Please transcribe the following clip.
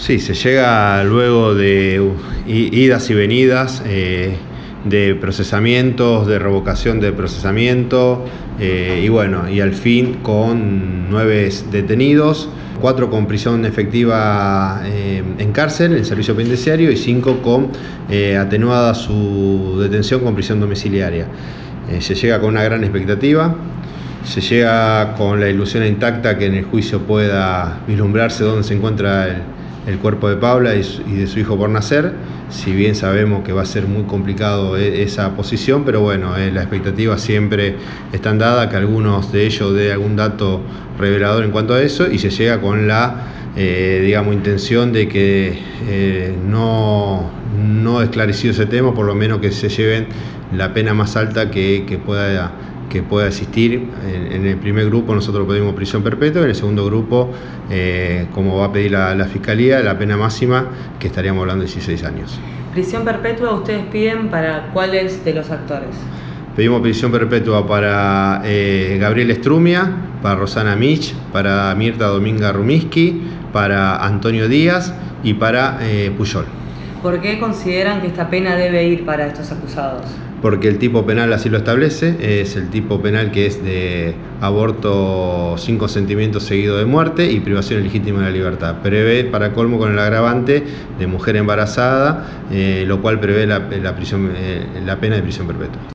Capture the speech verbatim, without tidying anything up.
Sí, se llega luego de idas y venidas, eh, de procesamientos, de revocación de procesamiento, eh, y bueno, y al fin con nueve detenidos, cuatro con prisión efectiva eh, en cárcel, en servicio penitenciario, y cinco con eh, atenuada su detención con prisión domiciliaria. Eh, se llega con una gran expectativa. Se llega con la ilusión intacta que en el juicio pueda vislumbrarse dónde se encuentra el, el cuerpo de Paula y, su, y de su hijo por nacer, si bien sabemos que va a ser muy complicado esa posición, pero bueno, eh, las expectativas siempre están dadas, que algunos de ellos dé algún dato revelador en cuanto a eso, y se llega con la eh, digamos, intención de que eh, no, no esclarecido ese tema, por lo menos que se lleven la pena más alta que, que pueda que pueda existir. En, en el primer grupo nosotros pedimos prisión perpetua, en el segundo grupo, eh, como va a pedir la, la Fiscalía, la pena máxima, que estaríamos hablando de dieciséis años. ¿Prisión perpetua ustedes piden para cuáles de los actores? Pedimos prisión perpetua para eh, Gabriel Estrumia, para Rosana Mich, para Mirta Dominga Rumiski, para Antonio Díaz y para eh, Puyol. ¿Por qué consideran que esta pena debe ir para estos acusados? Porque el tipo penal así lo establece, es el tipo penal que es de aborto sin consentimiento seguido de muerte y privación ilegítima de la libertad. Prevé, para colmo, con el agravante de mujer embarazada, eh, lo cual prevé la, la, prisión, eh, la pena de prisión perpetua.